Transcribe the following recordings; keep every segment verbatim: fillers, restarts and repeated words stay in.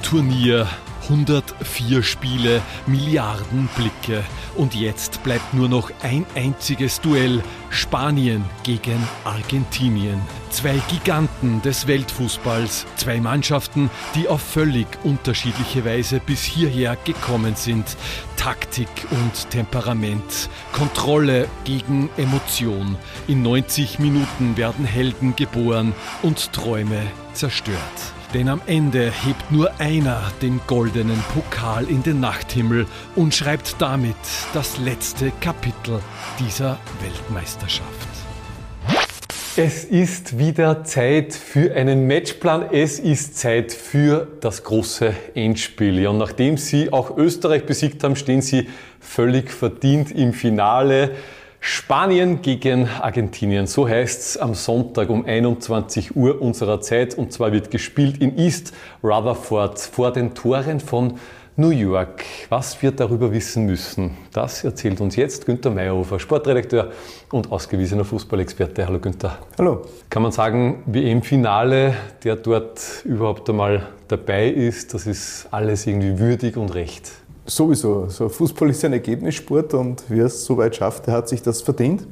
Turnier, hundertvier Spiele, Milliarden Blicke. Und jetzt bleibt nur noch ein einziges Duell: Spanien gegen Argentinien. Zwei Giganten des Weltfußballs, zwei Mannschaften, die auf völlig unterschiedliche Weise bis hierher gekommen sind. Taktik und Temperament, Kontrolle gegen Emotion. In neunzig Minuten werden Helden geboren und Träume zerstört. Denn am Ende hebt nur einer den goldenen Pokal in den Nachthimmel und schreibt damit das letzte Kapitel dieser Weltmeisterschaft. Es ist wieder Zeit für einen Matchplan. Es ist Zeit für das große Endspiel. Ja, und nachdem Sie auch Österreich besiegt haben, stehen Sie völlig verdient im Finale. Spanien gegen Argentinien, so heißt es am Sonntag um einundzwanzig Uhr unserer Zeit. Und zwar wird gespielt in East Rutherford vor den Toren von New York. Was wir darüber wissen müssen, das erzählt uns jetzt Günther Mayhofer, Sportredakteur und ausgewiesener Fußballexperte. Hallo Günther. Hallo. Kann man sagen, W M-Finale, der dort überhaupt einmal dabei ist, das ist alles irgendwie würdig und recht? Sowieso. So, Fußball ist ein Ergebnissport und wer es so weit schafft, der hat sich das verdient.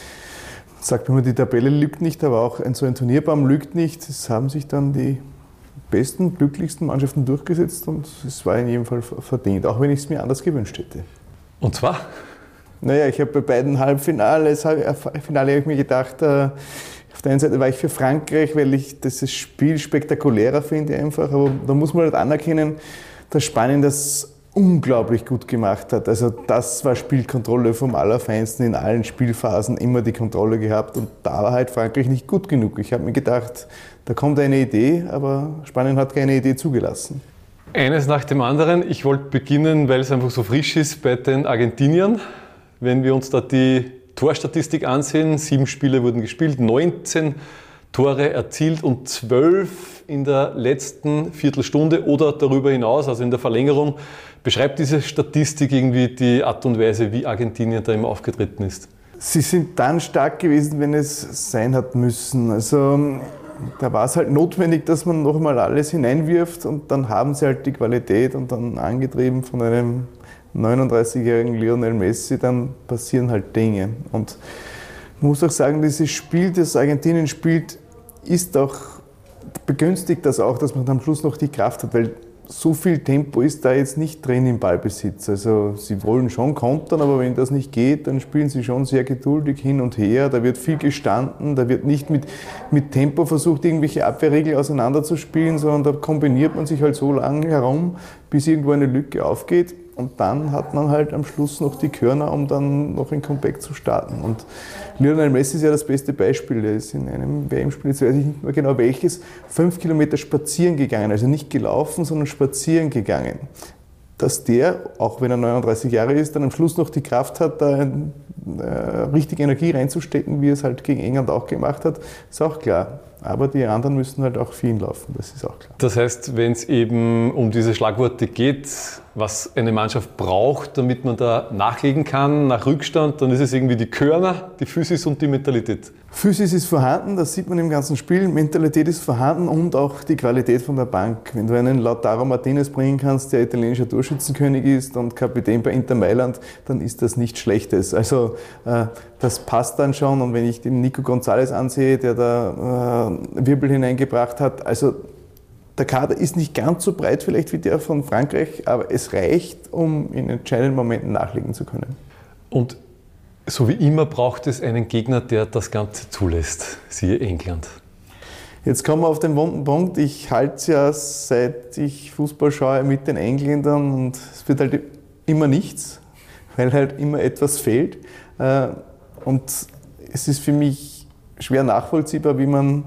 Sagt man, die Tabelle lügt nicht, aber auch ein, so ein Turnierbaum lügt nicht. Es haben sich dann die besten, glücklichsten Mannschaften durchgesetzt und es war in jedem Fall verdient, auch wenn ich es mir anders gewünscht hätte. Und zwar? Naja, ich habe bei beiden Halbfinales, Finale habe ich mir gedacht, äh, auf der einen Seite war ich für Frankreich, weil ich das Spiel spektakulärer finde einfach, aber da muss man halt anerkennen, dass Spanien das unglaublich gut gemacht hat. Also das war Spielkontrolle vom Allerfeinsten, in allen Spielphasen immer die Kontrolle gehabt und da war halt Frankreich nicht gut genug. Ich habe mir gedacht, da kommt eine Idee, aber Spanien hat keine Idee zugelassen. Eines nach dem anderen. Ich wollte beginnen, weil es einfach so frisch ist, bei den Argentiniern. Wenn wir uns da die Torstatistik ansehen, sieben Spiele wurden gespielt, neunzehn Tore erzielt und zwölf in der letzten Viertelstunde oder darüber hinaus, also in der Verlängerung. Beschreibt diese Statistik irgendwie die Art und Weise, wie Argentinien da immer aufgetreten ist? Sie sind dann stark gewesen, wenn es sein hat müssen. Also da war es halt notwendig, dass man noch mal alles hineinwirft und dann haben sie halt die Qualität und dann angetrieben von einem neununddreißigjährigen Lionel Messi, dann passieren halt Dinge. Und ich muss auch sagen, dieses Spiel, das Argentinien spielt, ist auch, begünstigt das auch, dass man am Schluss noch die Kraft hat, weil so viel Tempo ist da jetzt nicht drin im Ballbesitz. Also sie wollen schon kontern, aber wenn das nicht geht, dann spielen sie schon sehr geduldig hin und her. Da wird viel gestanden, da wird nicht mit, mit Tempo versucht, irgendwelche Abwehrregeln auseinanderzuspielen, sondern da kombiniert man sich halt so lange herum, bis irgendwo eine Lücke aufgeht. Und dann hat man halt am Schluss noch die Körner, um dann noch ein Comeback zu starten. Und Lionel Messi ist ja das beste Beispiel. Er ist in einem W M-Spiel, jetzt weiß ich nicht mehr genau welches, fünf Kilometer spazieren gegangen. Also nicht gelaufen, sondern spazieren gegangen. Dass der, auch wenn er neununddreißig Jahre ist, dann am Schluss noch die Kraft hat, da ein, äh, richtig Energie reinzustecken, wie er es halt gegen England auch gemacht hat, ist auch klar. Aber die anderen müssen halt auch für ihn laufen, das ist auch klar. Das heißt, wenn es eben um diese Schlagworte geht, was eine Mannschaft braucht, damit man da nachlegen kann, nach Rückstand, dann ist es irgendwie die Körner, die Physis und die Mentalität. Physis ist vorhanden, das sieht man im ganzen Spiel. Mentalität ist vorhanden und auch die Qualität von der Bank. Wenn du einen Lautaro Martinez bringen kannst, der italienischer Torschützenkönig ist und Kapitän bei Inter Mailand, dann ist das nichts Schlechtes. Also äh, das passt dann schon. Und wenn ich den Nico González ansehe, der da äh, Wirbel hineingebracht hat, also der Kader ist nicht ganz so breit vielleicht wie der von Frankreich, aber es reicht, um in entscheidenden Momenten nachlegen zu können. Und so wie immer braucht es einen Gegner, der das Ganze zulässt, siehe England. Jetzt kommen wir auf den wunden Punkt. Ich halte es ja, seit ich Fußball schaue, mit den Engländern und es wird halt immer nichts, weil halt immer etwas fehlt. Und es ist für mich schwer nachvollziehbar, wie man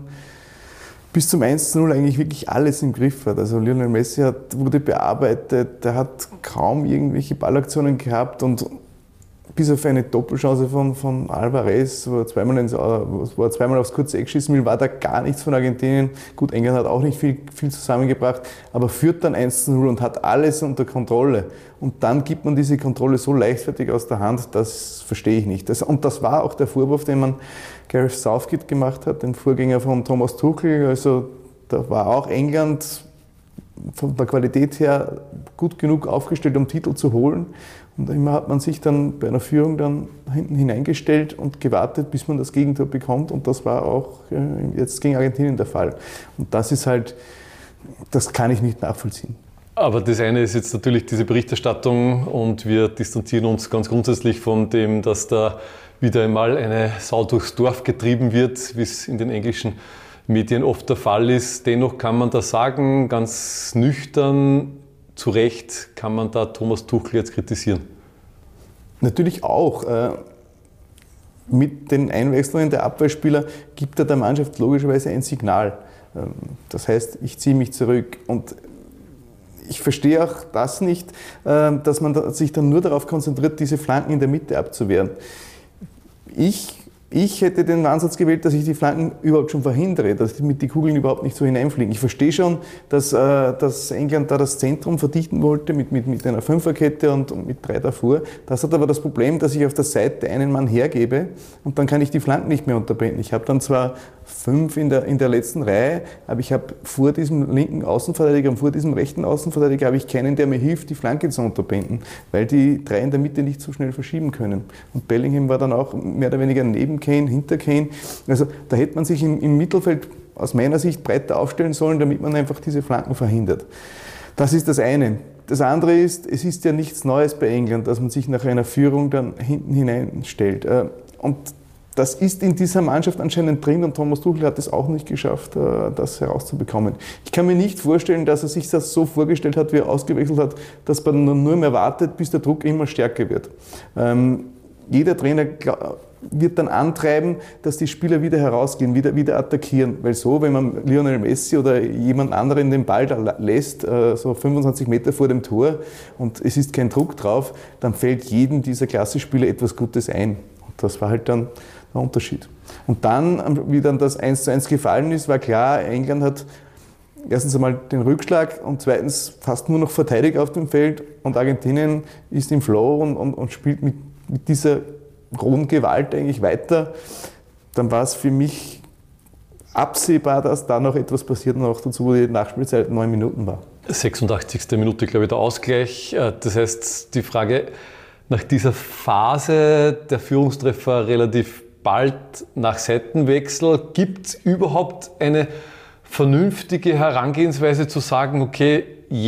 bis zum eins zu null eigentlich wirklich alles im Griff hat. Also Lionel Messi hat, wurde bearbeitet, der hat kaum irgendwelche Ballaktionen gehabt und bis auf eine Doppelchance von, von Alvarez, wo er, zweimal ins, wo er zweimal aufs kurze Eck schießen will, war da gar nichts von Argentinien. Gut, England hat auch nicht viel, viel zusammengebracht, aber führt dann eins zu null und hat alles unter Kontrolle. Und dann gibt man diese Kontrolle so leichtfertig aus der Hand, das verstehe ich nicht. Das, und das war auch der Vorwurf, den man Gareth Southgate gemacht hat, den Vorgänger von Thomas Tuchel. Also da war auch England von der Qualität her gut genug aufgestellt, um Titel zu holen. Und immer hat man sich dann bei einer Führung dann hinten hineingestellt und gewartet, bis man das Gegentor bekommt. Und das war auch jetzt gegen Argentinien der Fall. Und das ist halt, das kann ich nicht nachvollziehen. Aber das eine ist jetzt natürlich diese Berichterstattung und wir distanzieren uns ganz grundsätzlich von dem, dass da wieder einmal eine Sau durchs Dorf getrieben wird, wie es in den englischen Medien oft der Fall ist. Dennoch kann man da sagen, ganz nüchtern, zu Recht kann man da Thomas Tuchel jetzt kritisieren. Natürlich auch. Mit den Einwechslungen der Abwehrspieler gibt er der Mannschaft logischerweise ein Signal. Das heißt, ich ziehe mich zurück. Und ich verstehe auch das nicht, dass man sich dann nur darauf konzentriert, diese Flanken in der Mitte abzuwehren. Ich, ich hätte den Ansatz gewählt, dass ich die Flanken überhaupt schon verhindere, dass mit die Kugeln überhaupt nicht so hineinfliegen. Ich verstehe schon, dass, dass England da das Zentrum verdichten wollte mit, mit, mit einer Fünferkette und, und mit drei davor. Das hat aber das Problem, dass ich auf der Seite einen Mann hergebe und dann kann ich die Flanken nicht mehr unterbinden. Ich habe dann zwar fünf in der, in der letzten Reihe, aber ich habe vor diesem linken Außenverteidiger und vor diesem rechten Außenverteidiger habe ich keinen, der mir hilft, die Flanke zu unterbinden, weil die drei in der Mitte nicht so schnell verschieben können. Und Bellingham war dann auch mehr oder weniger neben Kane, hinter Kane. Also da hätte man sich im, im Mittelfeld aus meiner Sicht breiter aufstellen sollen, damit man einfach diese Flanken verhindert. Das ist das eine. Das andere ist, es ist ja nichts Neues bei England, dass man sich nach einer Führung dann hinten hineinstellt. Und das ist in dieser Mannschaft anscheinend drin und Thomas Tuchel hat es auch nicht geschafft, das herauszubekommen. Ich kann mir nicht vorstellen, dass er sich das so vorgestellt hat, wie er ausgewechselt hat, dass man nur mehr wartet, bis der Druck immer stärker wird. Ähm, jeder Trainer wird dann antreiben, dass die Spieler wieder herausgehen, wieder, wieder attackieren. Weil so, wenn man Lionel Messi oder jemand anderen den Ball da lässt, so fünfundzwanzig Meter vor dem Tor und es ist kein Druck drauf, dann fällt jedem dieser Klasse-Spieler etwas Gutes ein. Und das war halt dann der Unterschied. Und dann, wie dann das eins zu eins gefallen ist, war klar, England hat erstens einmal den Rückschlag und zweitens fast nur noch Verteidiger auf dem Feld und Argentinien ist im Flow und, und, und spielt mit, mit dieser rohen Gewalt eigentlich weiter. Dann war es für mich absehbar, dass da noch etwas passiert und auch dazu, wo die Nachspielzeit neun Minuten war. sechsundachtzigste Minute, glaube ich, der Ausgleich. Das heißt, die Frage nach dieser Phase der Führungstreffer relativ bald nach Seitenwechsel, gibt es überhaupt eine vernünftige Herangehensweise zu sagen, okay,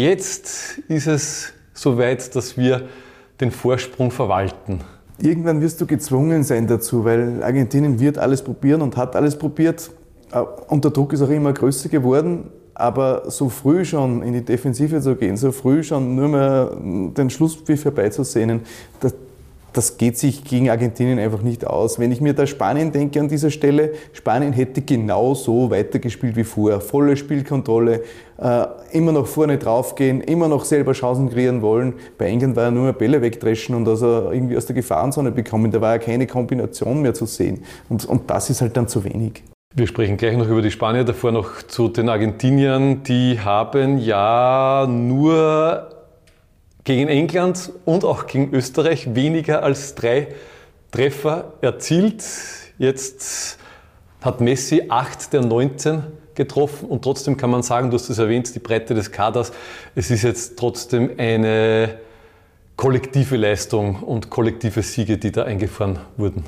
jetzt ist es soweit, dass wir den Vorsprung verwalten? Irgendwann wirst du gezwungen sein dazu, weil Argentinien wird alles probieren und hat alles probiert. Und der Druck ist auch immer größer geworden. Aber so früh schon in die Defensive zu gehen, so früh schon nur mehr den Schlusspfiff herbeizusehnen, das, das geht sich gegen Argentinien einfach nicht aus. Wenn ich mir da Spanien denke an dieser Stelle, Spanien hätte genau so weitergespielt wie vorher. Volle Spielkontrolle, äh, immer noch vorne draufgehen, immer noch selber Chancen kreieren wollen. Bei England war ja nur mehr Bälle wegdreschen und also irgendwie aus der Gefahrenzone bekommen. Da war ja keine Kombination mehr zu sehen. Und, und das ist halt dann zu wenig. Wir sprechen gleich noch über die Spanier, davor noch zu den Argentiniern. Die haben ja nur gegen England und auch gegen Österreich weniger als drei Treffer erzielt. Jetzt hat Messi acht der neunzehn getroffen und trotzdem kann man sagen, du hast es erwähnt, die Breite des Kaders, es ist jetzt trotzdem eine kollektive Leistung und kollektive Siege, die da eingefahren wurden.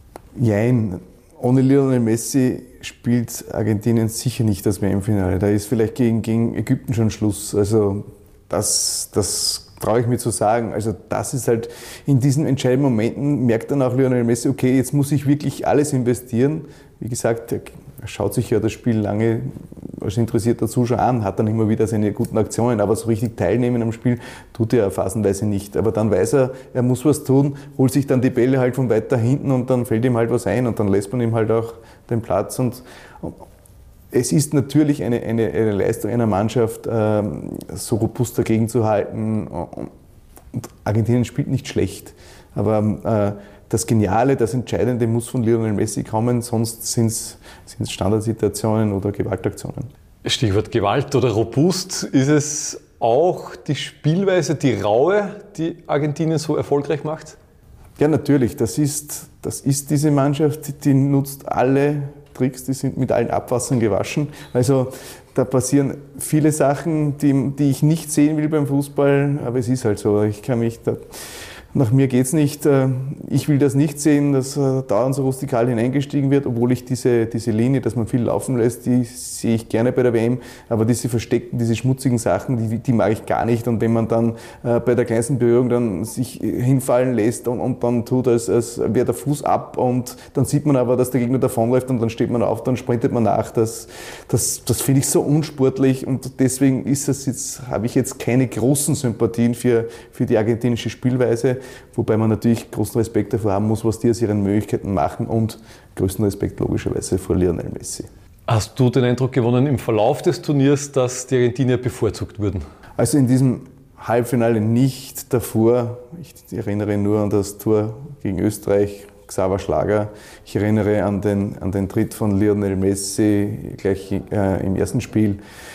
Jein. Ohne Lionel Messi spielt Argentinien sicher nicht das W M-Finale. Da ist vielleicht gegen, gegen Ägypten schon Schluss. Also das, das traue ich mir zu sagen. Also das ist halt in diesen entscheidenden Momenten, merkt dann auch Lionel Messi, okay, jetzt muss ich wirklich alles investieren. Wie gesagt, er schaut sich ja das Spiel lange als interessierter Zuschauer an, hat dann immer wieder seine guten Aktionen, aber so richtig teilnehmen am Spiel tut er phasenweise nicht. Aber dann weiß er, er muss was tun, holt sich dann die Bälle halt von weiter hinten und dann fällt ihm halt was ein und dann lässt man ihm halt auch den Platz. Und es ist natürlich eine, eine, eine Leistung einer Mannschaft, so robust dagegen zu halten. Und Argentinien spielt nicht schlecht, aber das Geniale, das Entscheidende muss von Lionel Messi kommen, sonst sind es Standardsituationen oder Gewaltaktionen. Stichwort Gewalt oder robust. Ist es auch die Spielweise, die raue, die Argentinien so erfolgreich macht? Ja, natürlich. Das ist, das ist diese Mannschaft, die nutzt alle Tricks, die sind mit allen Abwassern gewaschen. Also da passieren viele Sachen, die, die ich nicht sehen will beim Fußball, aber es ist halt so. Ich kann mich da, nach mir geht's nicht. Ich will das nicht sehen, dass dauernd so rustikal hineingestiegen wird, obwohl ich diese, diese Linie, dass man viel laufen lässt, die sehe ich gerne bei der W M. Aber diese versteckten, diese schmutzigen Sachen, die, die mag ich gar nicht. Und wenn man dann äh, bei der kleinsten Berührung dann sich hinfallen lässt und, und dann tut, als, als wäre der Fuß ab und dann sieht man aber, dass der Gegner davonläuft und dann steht man auf, dann sprintet man nach. Das, das, das finde ich so unsportlich und deswegen ist das jetzt, habe ich jetzt keine großen Sympathien für, für die argentinische Spielweise. Wobei man natürlich großen Respekt davor haben muss, was die aus ihren Möglichkeiten machen und größten Respekt logischerweise vor Lionel Messi. Hast du den Eindruck gewonnen im Verlauf des Turniers, dass die Argentinier bevorzugt wurden? Also in diesem Halbfinale nicht davor. Ich erinnere nur an das Tor gegen Österreich, Xaver Schlager. Ich erinnere an den, an den Tritt von Lionel Messi gleich äh, im ersten Spiel.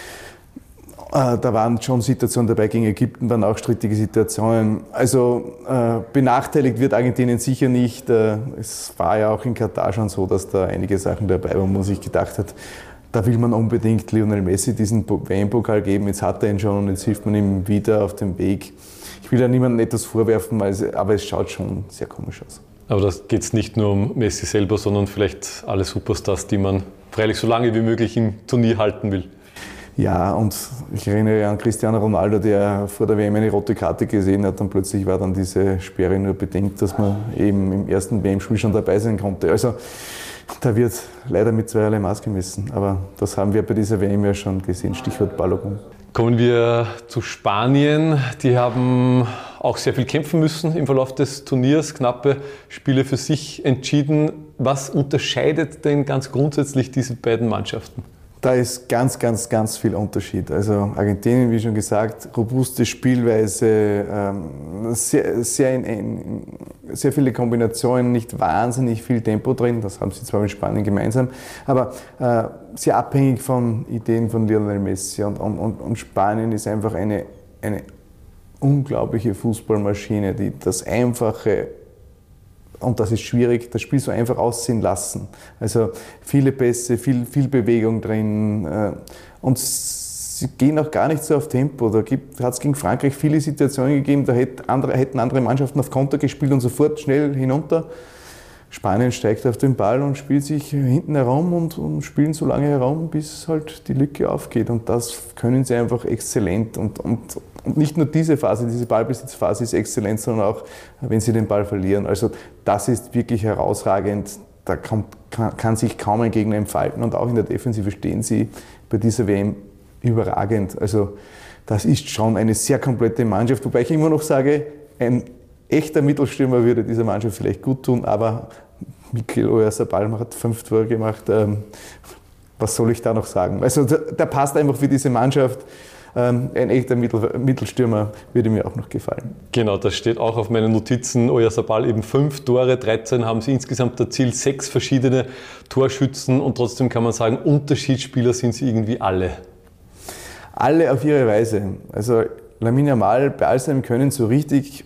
Da waren schon Situationen dabei, gegen Ägypten waren auch strittige Situationen. Also äh, benachteiligt wird Argentinien sicher nicht. Äh, es war ja auch in Katar schon so, dass da einige Sachen dabei waren, wo man sich gedacht hat, da will man unbedingt Lionel Messi diesen W M-Pokal geben. Jetzt hat er ihn schon und jetzt hilft man ihm wieder auf dem Weg. Ich will ja niemandem etwas vorwerfen, aber es schaut schon sehr komisch aus. Aber da geht es nicht nur um Messi selber, sondern vielleicht alle Superstars, die man freilich so lange wie möglich im Turnier halten will. Ja, und ich erinnere an Cristiano Ronaldo, der vor der W M eine rote Karte gesehen hat und plötzlich war dann diese Sperre nur bedingt, dass man eben im ersten W M-Spiel schon dabei sein konnte. Also da wird leider mit zweierlei Maß gemessen, aber das haben wir bei dieser W M ja schon gesehen, Stichwort Balogun. Kommen wir zu Spanien. Die haben auch sehr viel kämpfen müssen im Verlauf des Turniers, knappe Spiele für sich entschieden. Was unterscheidet denn ganz grundsätzlich diese beiden Mannschaften? Da ist ganz, ganz, ganz viel Unterschied. Also Argentinien, wie schon gesagt, robuste Spielweise, ähm, sehr, sehr, in, in, sehr viele Kombinationen, nicht wahnsinnig viel Tempo drin. Das haben sie zwar mit Spanien gemeinsam, aber äh, sehr abhängig von Ideen von Lionel Messi. Und, und, und Spanien ist einfach eine, eine unglaubliche Fußballmaschine, die das Einfache, und das ist schwierig, das Spiel so einfach aussehen lassen. Also viele Pässe, viel, viel Bewegung drin und sie gehen auch gar nicht so auf Tempo. Da hat es gegen Frankreich viele Situationen gegeben, da hätte andere, hätten andere Mannschaften auf Konter gespielt und sofort schnell hinunter. Spanien steigt auf den Ball und spielt sich hinten herum und, und spielen so lange herum, bis halt die Lücke aufgeht. Und das können sie einfach exzellent. Und, und, und nicht nur diese Phase, diese Ballbesitzphase ist exzellent, sondern auch, wenn sie den Ball verlieren. Also das ist wirklich herausragend. Da kommt, kann, kann sich kaum ein Gegner entfalten. Und auch in der Defensive stehen sie bei dieser W M überragend. Also das ist schon eine sehr komplette Mannschaft. Wobei ich immer noch sage, ein echter Mittelstürmer würde dieser Mannschaft vielleicht gut tun, aber Mikel Oyarzabal hat fünf Tore gemacht. Ähm, was soll ich da noch sagen? Also der, der passt einfach für diese Mannschaft. Ähm, ein echter Mittel, Mittelstürmer würde mir auch noch gefallen. Genau, das steht auch auf meinen Notizen. Oyarzabal eben fünf Tore, dreizehn haben sie insgesamt erzielt, sechs verschiedene Torschützen und trotzdem kann man sagen, Unterschiedsspieler sind sie irgendwie alle. Alle auf ihre Weise. Also Lamine Yamal bei all seinem Können so richtig,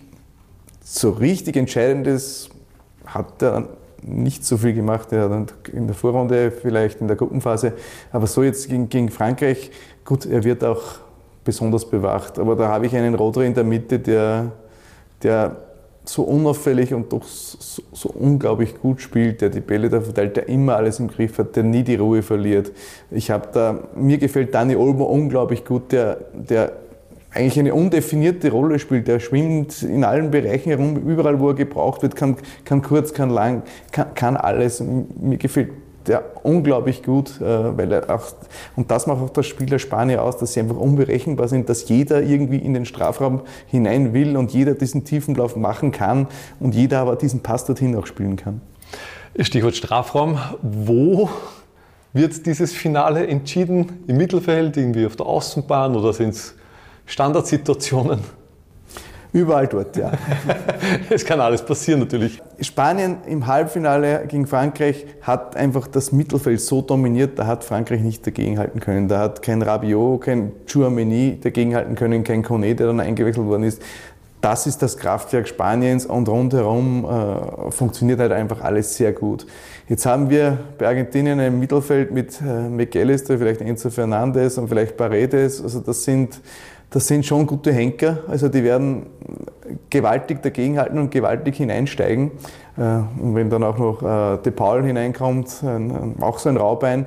so richtig Entscheidendes hat er nicht so viel gemacht. Er hat in der Vorrunde, vielleicht in der Gruppenphase, aber so jetzt gegen, gegen Frankreich, gut, er wird auch besonders bewacht, aber da habe ich einen Rodri in der Mitte, der, der so unauffällig und doch so, so unglaublich gut spielt, der die Bälle da verteilt, der immer alles im Griff hat, der nie die Ruhe verliert. Ich habe da, mir gefällt Dani Olmo unglaublich gut, der, der eigentlich eine undefinierte Rolle spielt. Der schwimmt in allen Bereichen herum, überall wo er gebraucht wird, kann, kann kurz, kann lang, kann, kann alles. Mir gefällt der unglaublich gut, weil er auch, und das macht auch das Spiel der Spanier aus, dass sie einfach unberechenbar sind, dass jeder irgendwie in den Strafraum hinein will und jeder diesen Tiefenlauf machen kann und jeder aber diesen Pass dorthin auch spielen kann. Stichwort Strafraum. Wo wird dieses Finale entschieden? Im Mittelfeld, irgendwie auf der Außenbahn oder sind es Standardsituationen? Überall dort, ja. Es kann alles passieren natürlich. Spanien im Halbfinale gegen Frankreich hat einfach das Mittelfeld so dominiert, da hat Frankreich nicht dagegenhalten können. Da hat kein Rabiot, kein Tchouaméni dagegenhalten können, kein Koné, der dann eingewechselt worden ist. das ist das Kraftwerk Spaniens und rundherum äh, funktioniert halt einfach alles sehr gut. Jetzt haben wir bei Argentinien ein Mittelfeld mit äh, McAllister, vielleicht Enzo Fernandez und vielleicht Paredes. Also das sind, das sind schon gute Henker. Also die werden gewaltig dagegenhalten und gewaltig hineinsteigen. Äh, und wenn dann auch noch äh, De Paul hineinkommt, äh, auch so ein Raubein.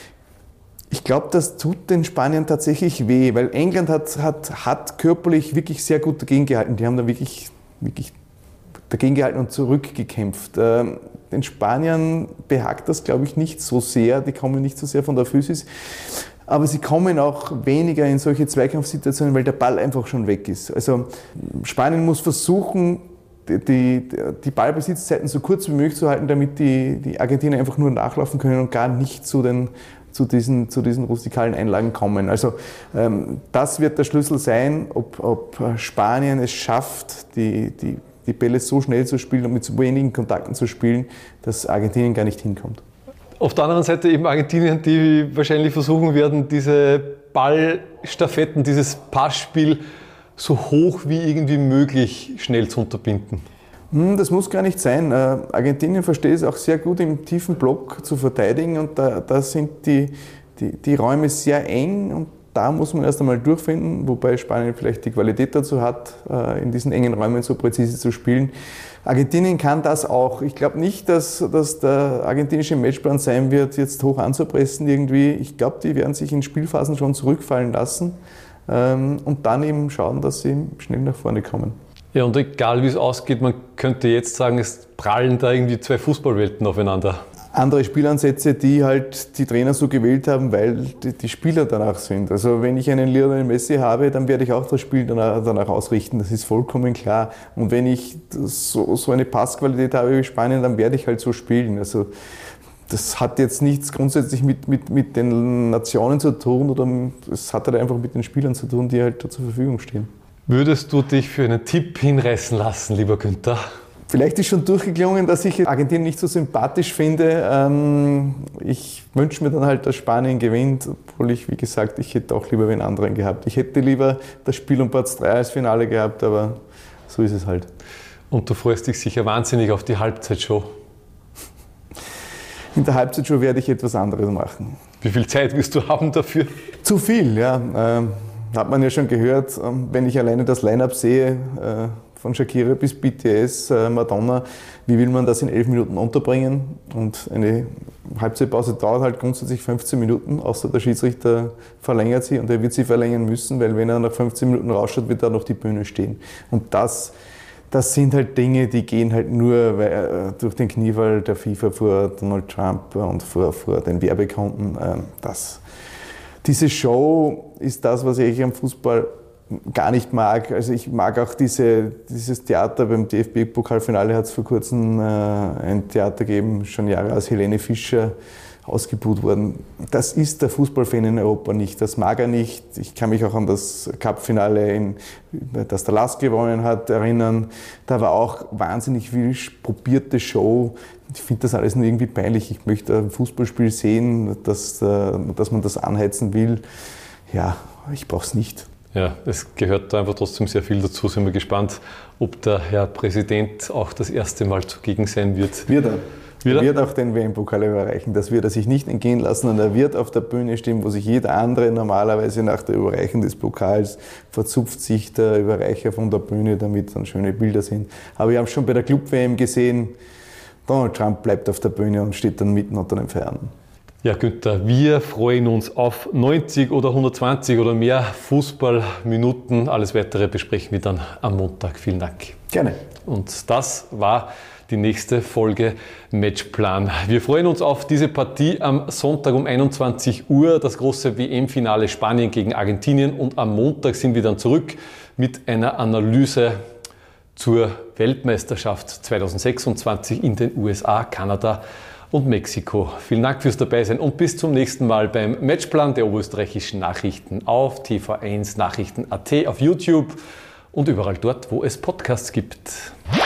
Ich glaube, das tut den Spaniern tatsächlich weh, weil England hat, hat, hat körperlich wirklich sehr gut dagegen gehalten. Die haben da wirklich, wirklich dagegen gehalten und zurückgekämpft. Ähm, den Spaniern behagt das, glaube ich, nicht so sehr. Die kommen nicht so sehr von der Physis. Aber sie kommen auch weniger in solche Zweikampfsituationen, weil der Ball einfach schon weg ist. Also Spanien muss versuchen, die, die, die Ballbesitzzeiten so kurz wie möglich zu halten, damit die, die Argentinier einfach nur nachlaufen können und gar nicht zu den zu diesen, zu diesen rustikalen Einlagen kommen. Also ähm, das wird der Schlüssel sein, ob, ob Spanien es schafft, die, die, die Bälle so schnell zu spielen und mit so wenigen Kontakten zu spielen, dass Argentinien gar nicht hinkommt. Auf der anderen Seite eben Argentinien, die wahrscheinlich versuchen werden, diese Ballstaffetten, dieses Passspiel so hoch wie irgendwie möglich schnell zu unterbinden. Das muss gar nicht sein. Argentinien versteht es auch sehr gut, im tiefen Block zu verteidigen und da, da sind die, die, die Räume sehr eng und da muss man erst einmal durchfinden, wobei Spanien vielleicht die Qualität dazu hat, in diesen engen Räumen so präzise zu spielen. Argentinien kann das auch. Ich glaube nicht, dass, dass der argentinische Matchplan sein wird, jetzt hoch anzupressen irgendwie. Ich glaube, die werden sich in Spielphasen schon zurückfallen lassen und dann eben schauen, dass sie schnell nach vorne kommen. Ja, und egal wie es ausgeht, man könnte jetzt sagen, es prallen da irgendwie zwei Fußballwelten aufeinander. Andere Spielansätze, die halt die Trainer so gewählt haben, weil die, die Spieler danach sind. Also wenn ich einen Lionel Messi habe, dann werde ich auch das Spiel danach, danach ausrichten, das ist vollkommen klar. Und wenn ich so, so eine Passqualität habe wie Spanien, dann werde ich halt so spielen. Also das hat jetzt nichts grundsätzlich mit, mit, mit den Nationen zu tun, oder es hat halt einfach mit den Spielern zu tun, die halt da zur Verfügung stehen. Würdest du dich für einen Tipp hinreißen lassen, lieber Günther? Vielleicht ist schon durchgeklungen, dass ich Argentinien nicht so sympathisch finde. Ich wünsche mir dann halt, dass Spanien gewinnt, obwohl ich, wie gesagt, ich hätte auch lieber wen anderen gehabt. Ich hätte lieber das Spiel um Platz drei als Finale gehabt, aber so ist es halt. Und du freust dich sicher wahnsinnig auf die Halbzeitshow. In der Halbzeitshow werde ich etwas anderes machen. Wie viel Zeit wirst du haben dafür? Zu viel, ja. Ähm, hat man ja schon gehört, wenn ich alleine das Line-Up sehe, äh, von Shakira bis B T S, äh, Madonna, wie will man das in elf Minuten unterbringen? Und eine Halbzeitpause dauert halt grundsätzlich fünfzehn Minuten, außer der Schiedsrichter verlängert sie und er wird sie verlängern müssen, weil wenn er nach fünfzehn Minuten rausschaut, wird da noch die Bühne stehen. Und das, das sind halt Dinge, die gehen halt nur weil, äh, durch den Kniefall der FIFA vor Donald Trump und vor, vor den Werbekunden. Äh, das Diese Show ist das, was ich am Fußball gar nicht mag. Also ich mag auch diese, dieses Theater. Beim D F B-Pokalfinale hat es vor kurzem äh, ein Theater gegeben, schon Jahre als Helene Fischer ausgebuht worden. Das ist der Fußballfan in Europa nicht. Das mag er nicht. Ich kann mich auch an das Cup-Finale, in, das der Lask gewonnen hat, erinnern. Da war auch wahnsinnig viel probierte Show. Ich finde das alles nur irgendwie peinlich. Ich möchte ein Fußballspiel sehen, dass, dass man das anheizen will. Ja, ich brauche es nicht. Ja, es gehört da einfach trotzdem sehr viel dazu. Sind wir gespannt, ob der Herr Präsident auch das erste Mal zugegen sein wird. Wird er. Er wird auch den W M-Pokal überreichen. Das wird er sich nicht entgehen lassen und er wird auf der Bühne stehen, wo sich jeder andere normalerweise nach der Überreichung des Pokals verzupft sich der Überreicher von der Bühne, damit dann schöne Bilder sind. Aber wir haben schon bei der Club-W M gesehen, Donald Trump bleibt auf der Bühne und steht dann mitten unter den Fernen. Ja, Günther, wir freuen uns auf neunzig oder hundertzwanzig oder mehr Fußballminuten. Alles Weitere besprechen wir dann am Montag. Vielen Dank. Gerne. Und das war die nächste Folge Matchplan. Wir freuen uns auf diese Partie am Sonntag um einundzwanzig Uhr, das große W M-Finale Spanien gegen Argentinien. Und am Montag sind wir dann zurück mit einer Analyse zur Weltmeisterschaft zweitausendsechsundzwanzig in den U S A, Kanada und Mexiko. Vielen Dank fürs Dabeisein und bis zum nächsten Mal beim Matchplan der oberösterreichischen Nachrichten auf T V eins Nachrichten Punkt A T, auf YouTube und überall dort, wo es Podcasts gibt.